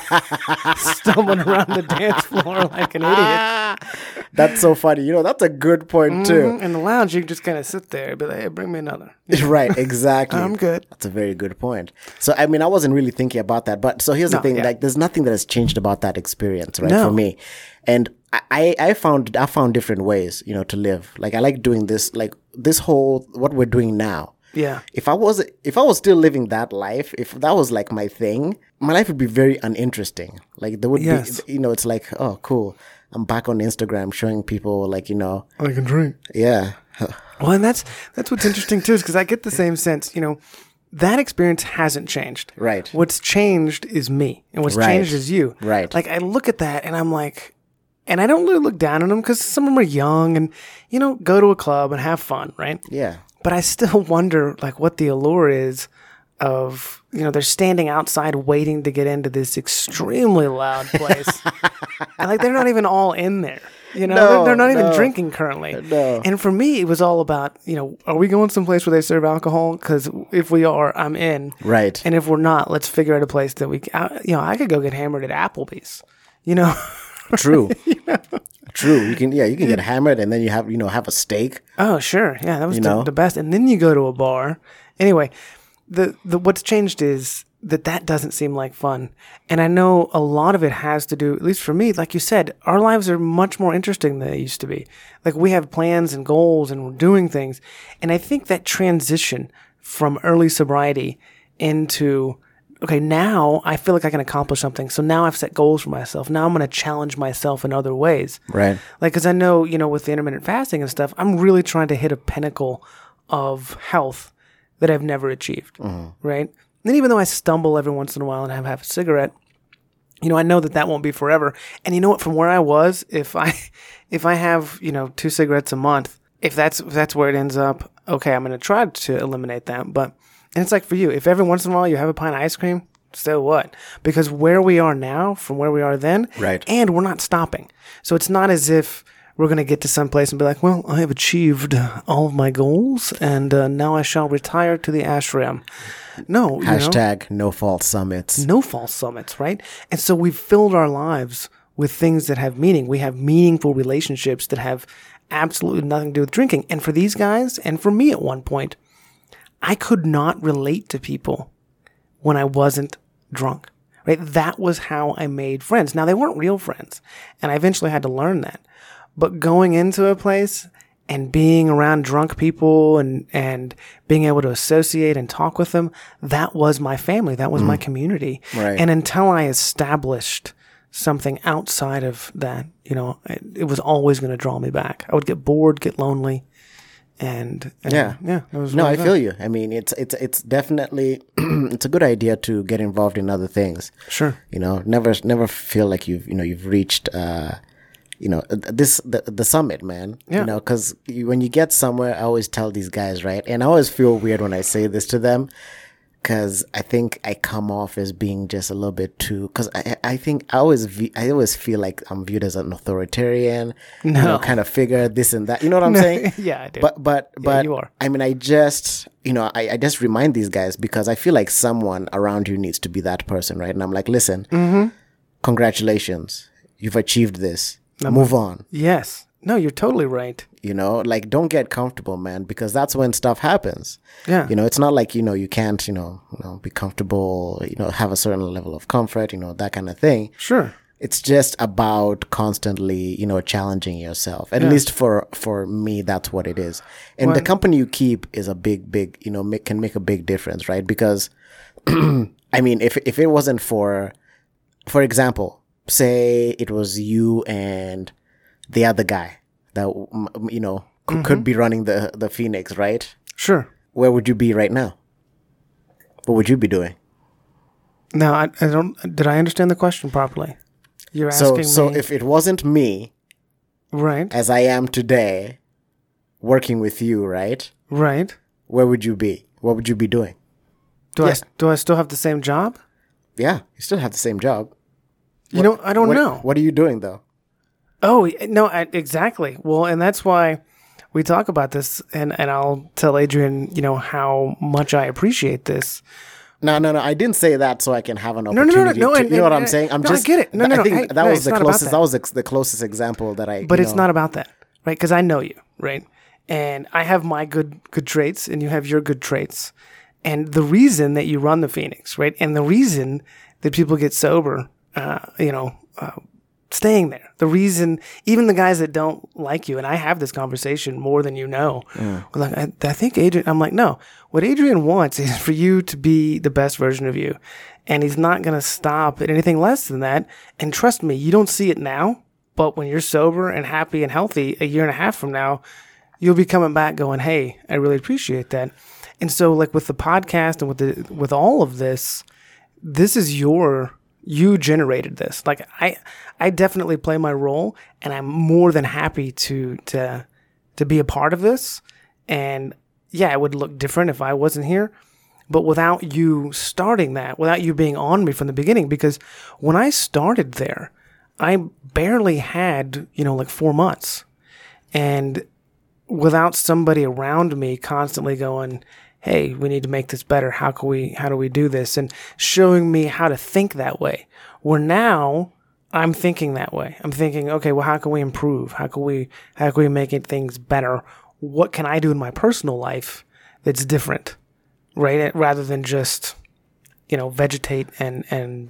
to stumbling around the dance floor like an idiot. That's so funny. That's a good point too. In the lounge, you can just kind of sit there and be like, hey, bring me another. Right, exactly. I'm good. That's a very good point. So, I mean, I wasn't really thinking about that. But so here's the thing. Like, there's nothing that has changed about that experience, right, for me. And I found different ways, to live. Like, I like doing this, like this whole, what we're doing now. Yeah. If I was still living that life, if that was like my thing, my life would be very uninteresting. Like there would be, it's like, oh, cool. I'm back on Instagram showing people like, I can drink. Yeah. Well, and that's what's interesting too, is because I get the same sense, that experience hasn't changed. Right. What's changed is me, and what's changed is you. Right. Like I look at that and I'm like, and I don't really look down on them because some of them are young and, go to a club and have fun, right? Yeah. But I still wonder, like, what the allure is of, they're standing outside waiting to get into this extremely loud place. And, like, they're not even all in there. You know, No, they're not even no. drinking currently. No. And for me, it was all about, are we going someplace where they serve alcohol? Because if we are, I'm in. Right. And if we're not, let's figure out a place that I could go get hammered at Applebee's. True. True. You can get hammered and then you have a steak. Oh, sure. Yeah, that was know? the best. And then you go to a bar. Anyway, the what's changed is that doesn't seem like fun. And I know a lot of it has to do, at least for me, like you said, our lives are much more interesting than they used to be. Like we have plans and goals and we're doing things. And I think that transition from early sobriety into, okay, now I feel like I can accomplish something. So now I've set goals for myself. Now I'm going to challenge myself in other ways. Right. Like, because I know, with the intermittent fasting and stuff, I'm really trying to hit a pinnacle of health that I've never achieved. Right. And even though I stumble every once in a while and have a cigarette, I know that won't be forever. And you know what? From where I was, if I have 2 cigarettes a month, if that's where it ends up, okay, I'm going to try to eliminate that. And it's like for you, if every once in a while you have a pint of ice cream, so what? Because where we are now from where we are then, right, and we're not stopping. So it's not as if we're going to get to some place and be like, well, I have achieved all of my goals, and now I shall retire to the ashram. No. Hashtag no false summits. No false summits, right? And so we've filled our lives with things that have meaning. We have meaningful relationships that have absolutely nothing to do with drinking. And for these guys, and for me at one point, I could not relate to people when I wasn't drunk, right? That was how I made friends. Now, they weren't real friends, and I eventually had to learn that. But going into a place and being around drunk people and being able to associate and talk with them, that was my family. That was my community. Right. And until I established something outside of that, it was always going to draw me back. I would get bored, get lonely. And yeah. It was no, really I feel you. I mean, it's definitely, it's a good idea to get involved in other things. Sure. Never feel like you've reached, the summit, man. Yeah. Because when you get somewhere, I always tell these guys, right? And I always feel weird when I say this to them, because I think I come off as being just a little bit too. Because I think I always feel like I'm viewed as an authoritarian, kind of figure, this and that. You know what I'm saying? Yeah, I do. But you are. I mean, I just remind these guys because I feel like someone around you needs to be that person, right? And I'm like, listen, congratulations, you've achieved this. Move on. Yes. No, you're totally right. Don't get comfortable, man, because that's when stuff happens. Yeah. It's not like, you can't, be comfortable, have a certain level of comfort, that kind of thing. Sure. It's just about constantly, challenging yourself. At least for me, that's what it is. And the company you keep is a big, can make a big difference, right? Because, I mean, if it wasn't for example, say it was you and the other guy that, could be running the Phoenix, right? Sure. Where would you be right now? What would you be doing? No, I don't. Did I understand the question properly? You're asking So me. if it wasn't me, Right. as I am today, working with you, right? Right. Where would you be? What would you be doing? Do I still have the same job? Yeah, you still have the same job. I don't know. What are you doing though? Oh, no, exactly. Well, and that's why we talk about this, and I'll tell Adrian, how much I appreciate this. No. I didn't say that so I can have an opportunity. No. You know what I'm saying? I get it. No. I think that was it's the not about closest. that. That was the closest example that I. But it's not about that, right? Because I know you, right? And I have my good traits, and you have your good traits. And the reason that you run the Phoenix, right? And the reason that people get sober, staying there. The reason, even the guys that don't like you, and I have this conversation more than you know. Like, I think Adrian, I'm like, no. What Adrian wants is for you to be the best version of you. And he's not going to stop at anything less than that. And trust me, you don't see it now, but when you're sober and happy and healthy, a year and a half from now, you'll be coming back going, hey, I really appreciate that. And so, like, with the podcast and with all of this, this is you generated this. Like, I definitely play my role, and I'm more than happy to be a part of this. And yeah, it would look different if I wasn't here, but without you starting that, without you being on me from the beginning, because when I started there, I barely had, like 4 months. And without somebody around me constantly going, hey, we need to make this better. How do we do this? And showing me how to think that way. Where now I'm thinking that way. I'm thinking, okay, well, how can we improve? How can we make things better? What can I do in my personal life that's different, right? Rather than just, vegetate and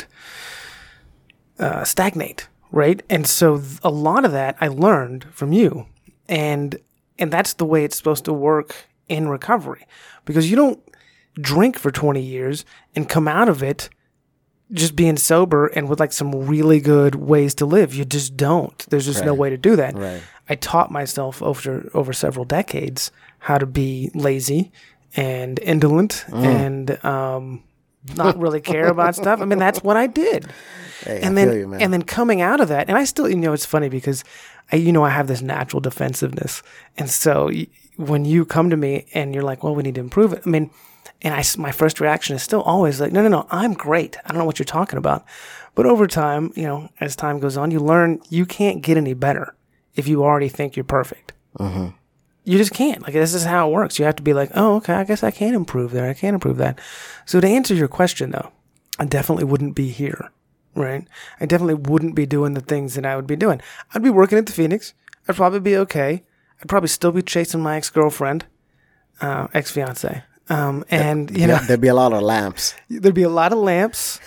stagnate, right? And so a lot of that I learned from you. And that's the way it's supposed to work in recovery, because you don't drink for 20 years and come out of it just being sober and with like some really good ways to live. You just don't. There's just no way to do that. Right. I taught myself over several decades how to be lazy and indolent and not really care about stuff. I mean, that's what I did. Hey, and then coming out of that, and I still, it's funny because I have this natural defensiveness. And so when you come to me and you're like, well, we need to improve it. I mean, and my first reaction is still always like, no, I'm great. I don't know what you're talking about. But over time, as time goes on, you learn you can't get any better if you already think you're perfect. Mm-hmm. You just can't. Like, this is how it works. You have to be like, oh, okay, I guess I can improve there. I can improve that. So to answer your question, though, I definitely wouldn't be here, right? I definitely wouldn't be doing the things that I would be doing. I'd be working at the Phoenix. I'd probably be okay. I'd probably still be chasing my ex-girlfriend, ex-fiance. And there'd be a lot of lamps. There'd be a lot of lamps.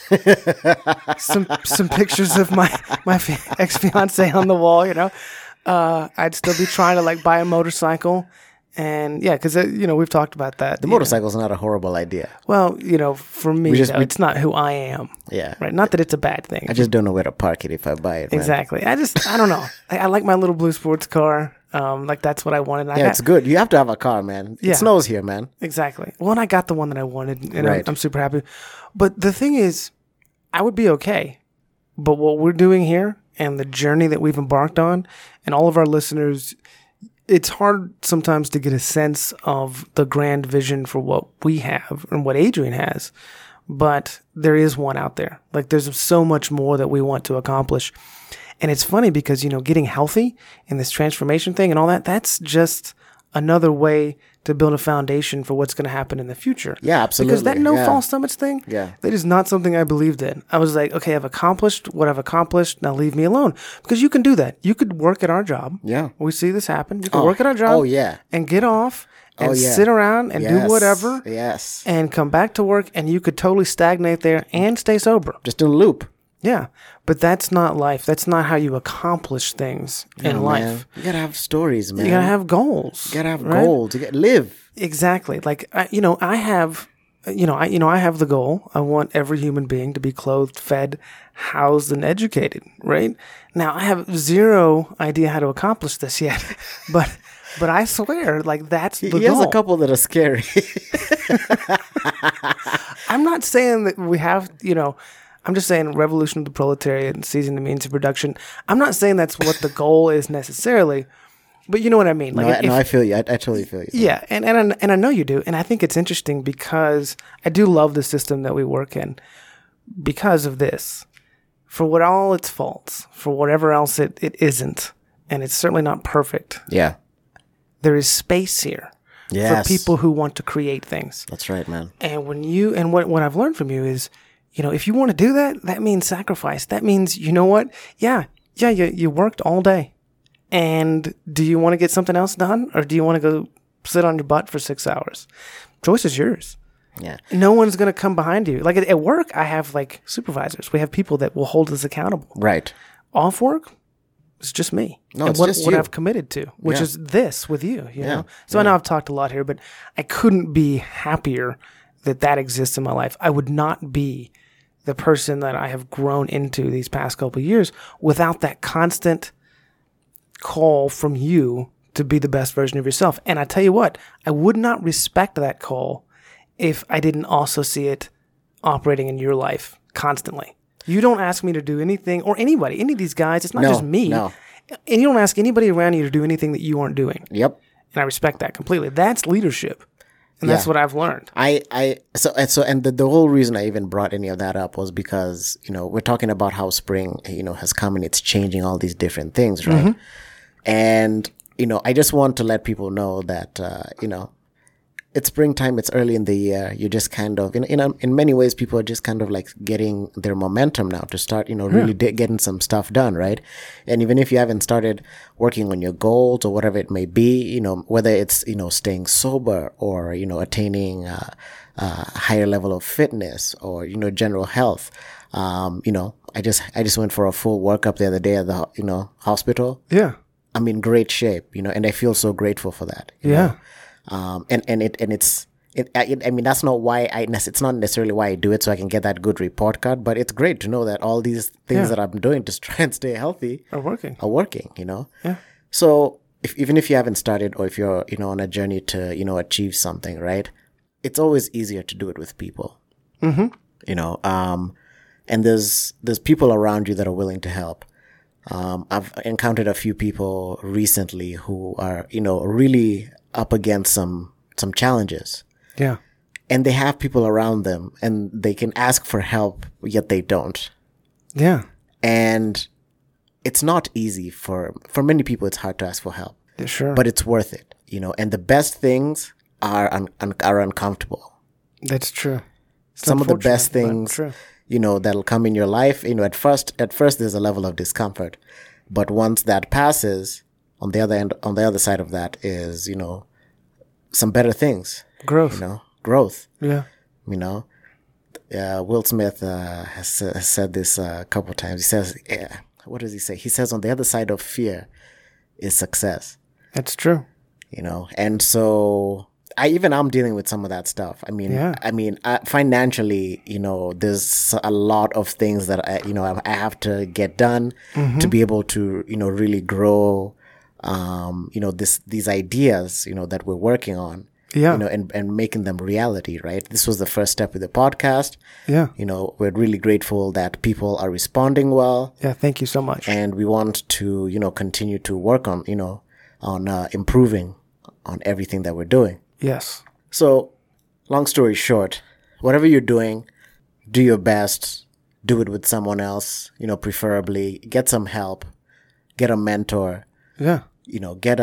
some pictures of my ex-fiance on the wall. I'd still be trying to like buy a motorcycle, and because we've talked about that. The motorcycle's not a horrible idea. Well, for me, it's not who I am. Yeah, right. Not that it's a bad thing. I just don't know where to park it if I buy it. Exactly. Man. I don't know. I like my little blue sports car. Like that's what I wanted. It's good. You have to have a car, man. It snows here, man. Exactly. Well, and I got the one that I wanted, and right. I'm super happy. But the thing is, I would be okay. But what we're doing here and the journey that we've embarked on, and all of our listeners, it's hard sometimes to get a sense of the grand vision for what we have and what Adrian has. But there is one out there. Like, there's so much more that we want to accomplish. And it's funny because, getting healthy and this transformation thing and all that, that's just another way to build a foundation for what's going to happen in the future. Yeah, absolutely. Because that no false stomachs thing, that is not something I believed in. I was like, okay, I've accomplished what I've accomplished. Now leave me alone. Because you can do that. You could work at our job. Yeah. We see this happen. You can work at our job. Oh, yeah. And get off and sit around and do whatever. Yes. And come back to work, and you could totally stagnate there and stay sober. Just in a loop. Yeah, but that's not life. That's not how you accomplish things in life. Man. You gotta have stories, man. You gotta have goals. You gotta have goals. You gotta live. Exactly. Like I have the goal. I want every human being to be clothed, fed, housed, and educated. Right now, I have zero idea how to accomplish this yet, but I swear, like that's the goal. He has a couple that are scary. I'm not saying that we have, I'm just saying revolution of the proletariat and seizing the means of production. I'm not saying that's what the goal is necessarily, but you know what I mean. Like, I feel you. I totally feel you. Yeah, and I know you do, and I think it's interesting because I do love the system that we work in because of this. For what all its faults, for whatever else it isn't, and it's certainly not perfect. Yeah. There is space here for people who want to create things. That's right, man. And what I've learned from you is, if you want to do that, that means sacrifice. That means, you know what? You worked all day. And do you want to get something else done? Or do you want to go sit on your butt for 6 hours? Choice is yours. Yeah. No one's going to come behind you. Like at work, I have like supervisors. We have people that will hold us accountable. Right. Off work, it's just me. No, and it's what just you. I've committed to, which is this with you, you know? So I know I've talked a lot here, but I couldn't be happier that exists in my life. I would not be the person that I have grown into these past couple of years without that constant call from you to be the best version of yourself. And I tell you what, I would not respect that call if I didn't also see it operating in your life constantly. You don't ask me to do anything, or anybody, any of these guys. It's not just me. No. And you don't ask anybody around you to do anything that you aren't doing. Yep. And I respect that completely. That's leadership. And that's what I've learned. And the whole reason I even brought any of that up was because, we're talking about how spring, has come and it's changing all these different things, right? Mm-hmm. And, I just want to let people know that, it's springtime. It's early in the year. You're just kind of, in many ways, people are just kind of like getting their momentum now to start, really getting some stuff done, right? And even if you haven't started working on your goals or whatever it may be, whether it's, staying sober or, attaining a higher level of fitness or, general health. I just went for a full workup the other day at the, hospital. Yeah. I'm in great shape, and I feel so grateful for that. You know? That's not why it's not necessarily why I do it so I can get that good report card, but it's great to know that all these things that I'm doing to try and stay healthy are working, Yeah. So even if you haven't started or if you're, on a journey to, achieve something, right? It's always easier to do it with people, mm-hmm. And there's people around you that are willing to help. I've encountered a few people recently who are, really up against some challenges. Yeah. And they have people around them and they can ask for help, yet they don't. Yeah. And it's not easy for many people. It's hard to ask for help. Yeah, sure. But it's worth it, and the best things are uncomfortable. That's true. Some of the best things, that'll come in your life, at first there's a level of discomfort, but once that passes, on the other side of that is, some better things. Growth. Growth. Yeah. Will Smith has said this a couple of times. He says, what does he say? He says on the other side of fear is success. That's true. And so I'm dealing with some of that stuff. Financially, there's a lot of things that I have to get done to be able to, really grow, these ideas, that we're working on, and making them reality, right? This was the first step with the podcast. Yeah. We're really grateful that people are responding well. Yeah. Thank you so much. And we want to, continue to work on, improving on everything that we're doing. Yes. So, long story short, whatever you're doing, do your best, do it with someone else, preferably get some help, get a mentor. Yeah. Get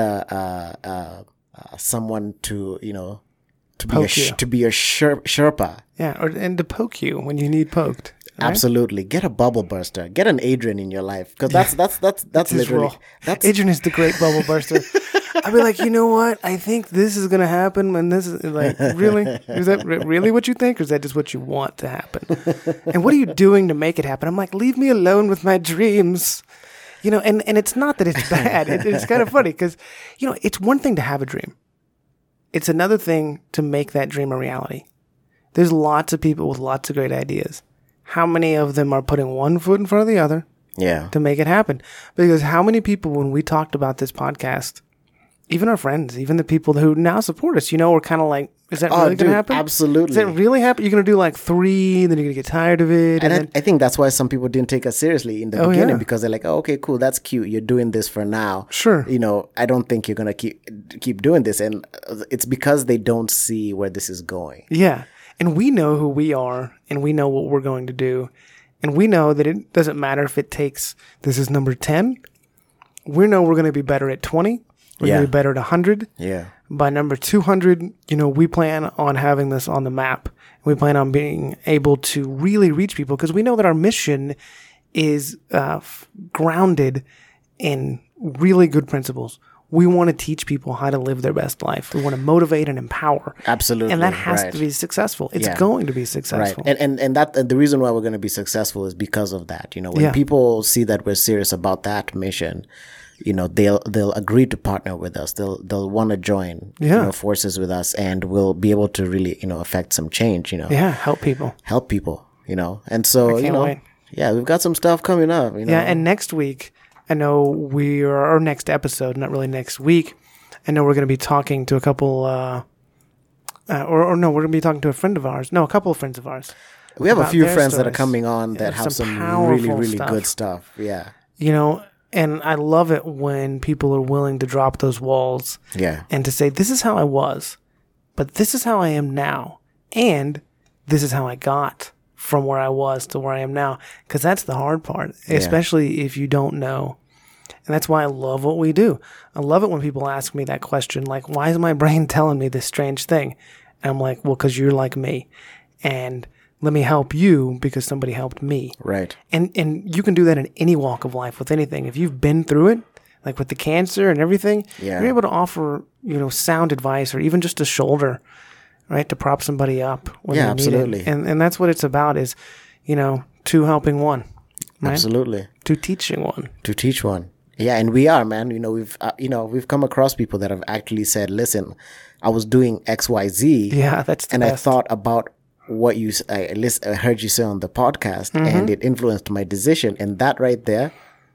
someone to, to be a Sherpa. Yeah. And to poke you when you need poked. Right? Absolutely. Get a bubble burster. Get an Adrian in your life. Because that's literally, Adrian is the great bubble burster. I'd be like, you know what? I think this is going to happen. And this is like, really? Is that really what you think? Or is that just what you want to happen? And what are you doing to make it happen? I'm like, leave me alone with my dreams. And it's not that it's bad. It's kind of funny because, it's one thing to have a dream. It's another thing to make that dream a reality. There's lots of people with lots of great ideas. How many of them are putting one foot in front of the other to make it happen? Because how many people, when we talked about this podcast, even our friends, even the people who now support us, were kind of like, is that really going to happen? Absolutely. Does that really happen? You're going to do like 3, then you're going to get tired of it. And I think that's why some people didn't take us seriously in the beginning because they're like, oh, okay, cool. That's cute. You're doing this for now. Sure. I don't think you're going to keep doing this. And it's because they don't see where this is going. Yeah. And we know who we are and we know what we're going to do. And we know that it doesn't matter if it takes, this is number 10. We know we're going to be better at 20. We're going to be better at 100. Yeah. By number 200, we plan on having this on the map. We plan on being able to really reach people because we know that our mission is grounded in really good principles. We want to teach people how to live their best life. We want to motivate and empower. Absolutely. And that has to be successful. It's going to be successful. Right. And the reason why we're going to be successful is because of that. When people see that we're serious about that mission, they'll agree to partner with us. They'll want to join forces with us, and we'll be able to really affect some change. Help people. And so wait. we've got some stuff coming up. Yeah, and next week, I know our next episode, not really next week. I know we're going to be talking to a couple, we're going to be talking to a friend of ours. No, a couple of friends of ours. We have a few friends that are coming on that have some really, really good stuff. Yeah. And I love it when people are willing to drop those walls. Yeah. And to say, this is how I was. but this is how I am now. And this is how I got from where I was to where I am now. Because that's the hard part, especially if you don't know. And that's why I love what we do. I love it when people ask me that question, like, why is my brain telling me this strange thing? And I'm like, well, because you're like me. And let me help you because somebody helped me. Right. And you can do that in any walk of life with anything. If you've been through it, like with the cancer and everything, you're able to offer, sound advice or even just a shoulder, right, to prop somebody up when they need absolutely. it. And that's what it's about is, two helping one. Right? Absolutely. Two teaching one. To teach one. Yeah, and we are, man. We've come across people that have actually said, "Listen, I was doing XYZ." Yeah, that's the and best. I thought about what I heard you say on the podcast, and it influenced my decision. And that right there,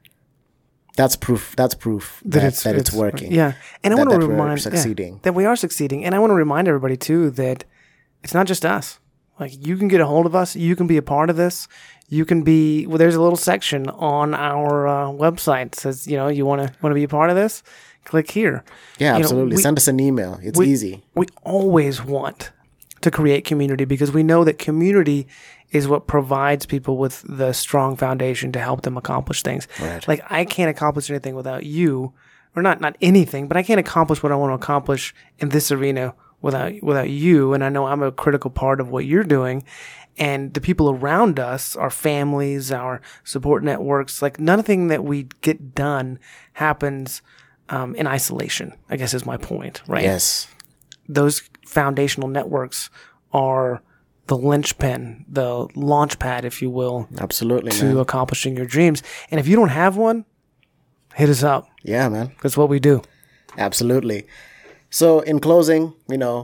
that's proof. That's proof that it's working. Yeah, and I want to remind we're succeeding. that we are succeeding, and I want to remind everybody too that it's not just us. Like, you can get a hold of us. You can be a part of this. You can be. Well, there's a little section on our website that says, you want to be a part of this. Click here. Yeah, absolutely. Send us an email. It's easy. We always want to create community because we know that community is what provides people with the strong foundation to help them accomplish things. Right. Like, I can't accomplish anything without you, or not anything, but I can't accomplish what I want to accomplish in this arena without you. And I know I'm a critical part of what you're doing. And the people around us, our families, our support networks, like, nothing that we get done happens in isolation, I guess is my point, right? Yes. Those foundational networks are the linchpin, the launch pad, if you will. Absolutely, to accomplishing your dreams. And if you don't have one, hit us up. Yeah, man. That's what we do. Absolutely. So in closing,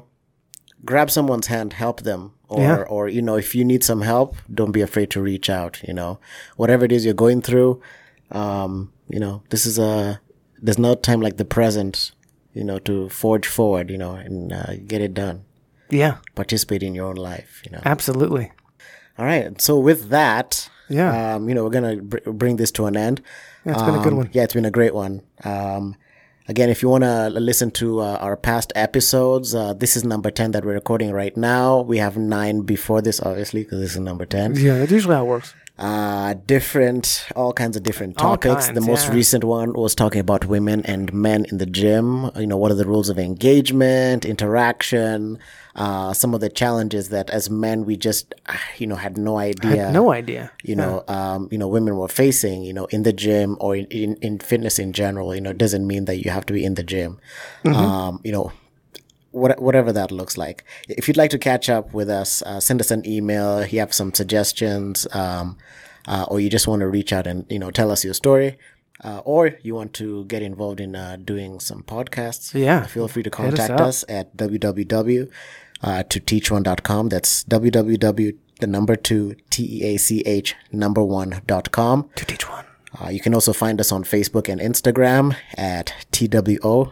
grab someone's hand, help them. Or if you need some help, don't be afraid to reach out, whatever it is you're going through. There's no time like the present, to forge forward, and get it done. Yeah. Participate in your own life, Absolutely. All right. So with that, we're going to bring this to an end. Yeah, it's been a good one. Yeah, it's been a great one. Again, if you want to listen to our past episodes, this is number 10 that we're recording right now. We have 9 before this, obviously, because this is number 10. Yeah, that's usually how it works. All kinds of different topics. The most recent one was talking about women and men in the gym. What are the rules of engagement, interaction, some of the challenges that as men we just, had no idea. Women were facing, in the gym or in fitness in general. It doesn't mean that you have to be in the gym. Whatever that looks like. If you'd like to catch up with us, send us an email. You have some suggestions, or you just want to reach out and, tell us your story, or you want to get involved in doing some podcasts. Yeah. Feel free to contact us at www.toteach1.com. That's www.2teach1.com. To teach one. You can also find us on Facebook and Instagram at TWOTEACHONE.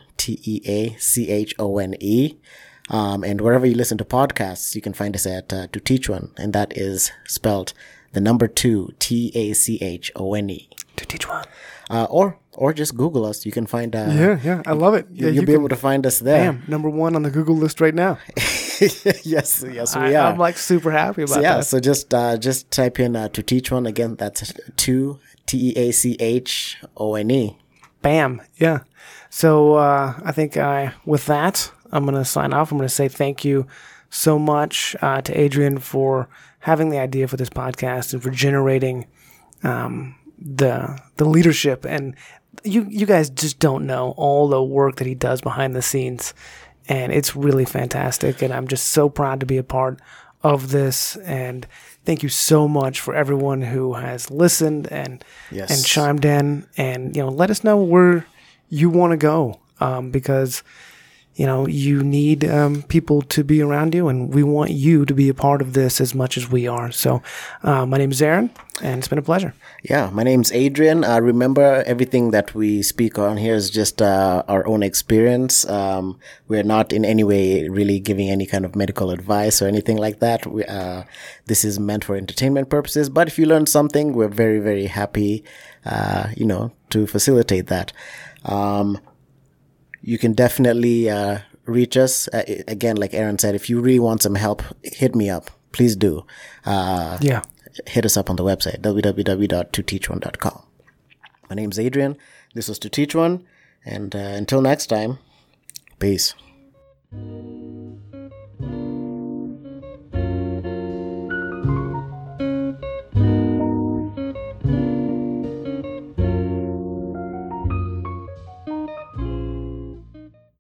And wherever you listen to podcasts, you can find us at To Teach One, and that is spelled the number 2 TACHONE. To teach one. Or just Google us. You can find. I love it. You'll be able to find us there. Bam, number 1 on the Google list right now. yes, we are. I'm like super happy about that. So just type in To Teach One again. That's 2 TEACHONE. Bam. Yeah. So I think with that, I'm going to sign off. I'm going to say thank you so much to Adrian for having the idea for this podcast and for generating the leadership. And you guys just don't know all the work that he does behind the scenes. And it's really fantastic. And I'm just so proud to be a part of this. And thank you so much for everyone who has listened and chimed in. And, let us know where you want to go, because you need people to be around you, and we want you to be a part of this as much as we are. So my name is Aaron, and it's been a pleasure. Yeah, my name's Adrian. Remember, everything that we speak on here is just our own experience. We're not in any way really giving any kind of medical advice or anything like that. This is meant for entertainment purposes, but if you learned something, we're very, very happy, to facilitate that. You can definitely reach us, again, like Aaron said, if you really want some help, hit me up. Please do. Yeah. Hit us up on the website, www.toteachone.com. My name's Adrian. This was To Teach One. And until next time, peace.